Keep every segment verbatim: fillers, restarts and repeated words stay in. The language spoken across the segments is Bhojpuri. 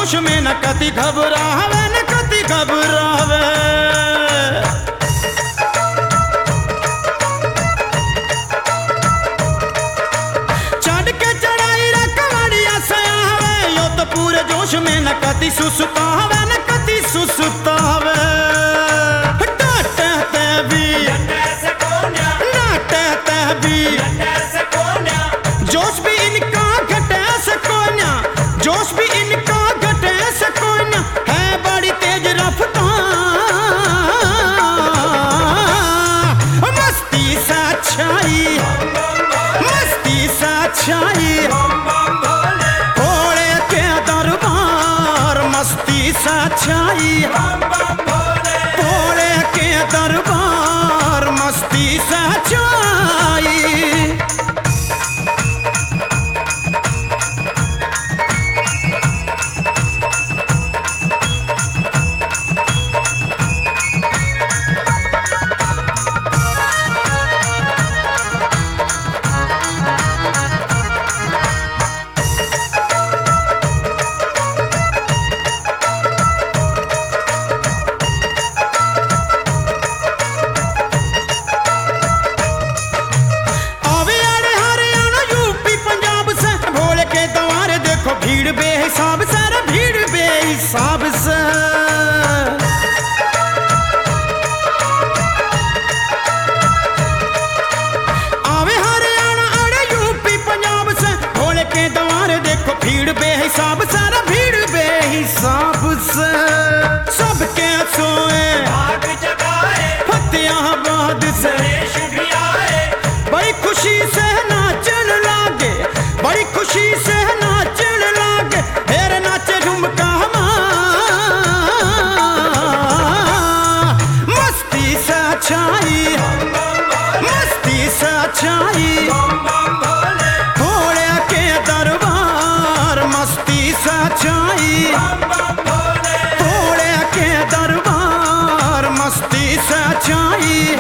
जोश में न कति घबरावे न कति घबरावे। चढ़ के चढ़ाई रखवाड़िया से आवे यो तो पूरे जोश में न कति सुसुतावे न कति सुसुतावे। डांटते भी डांटते भी जोश भी इनका घटे से कोन्या, जोश भी इनका घटे से कोन्या है बड़ी तेज रफ्तार। मस्ती सा छाई मस्ती सा छाई भोले के दरबार। मस्ती सा छाई भोले के दरबार। मस्ती सा छाई। भीड़ बेहिसाब से रे भीड़ बेहिसाब से। आवे हरियाणा अरे यूपी पंजाब से भोले के द्वार देखो भीड़ बेहिसाब से रे भीड़ बेहिसाब से। सबके सोए भाग जगाए फतेहाबाद से भी आए। बड़ी खुशी से नाचन लागे बड़ी खुशी से छाई मस्ती सा छाई भोले के दरबार। मस्ती सा छाई भोले के दरबार। मस्ती सा छाई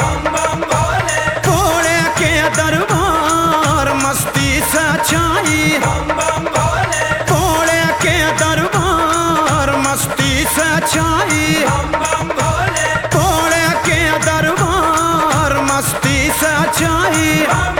भोले के दरबार। मस्ती सा छाई भोले के दरबार। मस्ती सा छाई भोले के दरबार। मस्ती सा छाई।